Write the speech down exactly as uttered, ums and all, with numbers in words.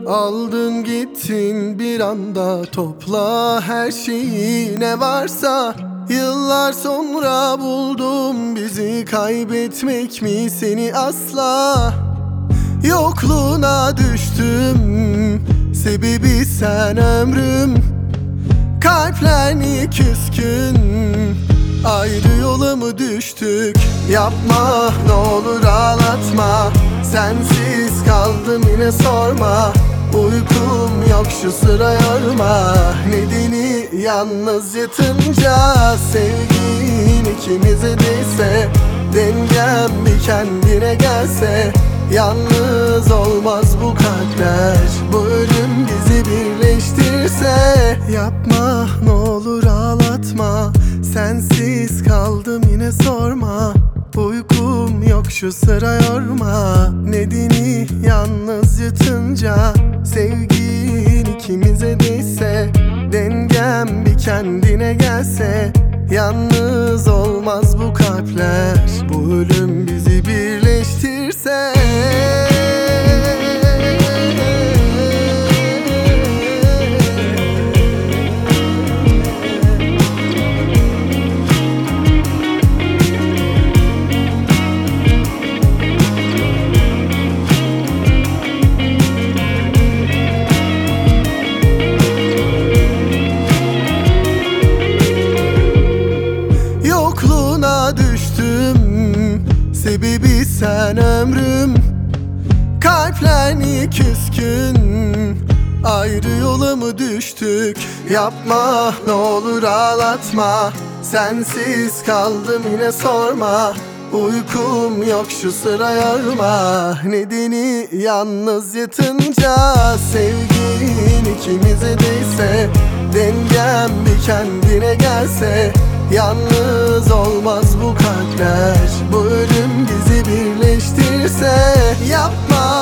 Aldın gittin bir anda, topla her şeyi ne varsa. Yıllar sonra buldum, bizi kaybetmek mi seni asla. Yokluğuna düştüm, sebebi sen ömrüm. Kalpler niye küskün, ayrı yola mı düştük? Yapma ne olur ağlatma, sensiz kaldım yine sorma. Uykum yok şu sıra yorma, nedeni yalnız yatınca. Sevgin ikimize değse, dengem bir kendine gelse. Yalnız olmaz bu kalpler, bu ölüm bizi birleştirse. Yapma ne olur ağlatma, sensiz kaldım yine sorma. Uykum yok şu sıra yorma, nedeni yalnız yatınca. Sevgin ikimize değse, dengem bir kendine gelse. Yalnız olmaz bu kalpler, bu ölüm bizi birleştirse. Yokluğuna düştüm, sebebi sen ömrüm. Kalpler niye küskün, ayrı yola mı düştük? Yapma ne olur ağlatma, sensiz kaldım yine sorma. Uykum yok şu sıra yorma, nedeni yalnız yatınca. Sevgin ikimize değse, dengem bir kendine gelse. Yalnız olmaz bu kalpler, bu ölüm bizi birleştirse. Yapma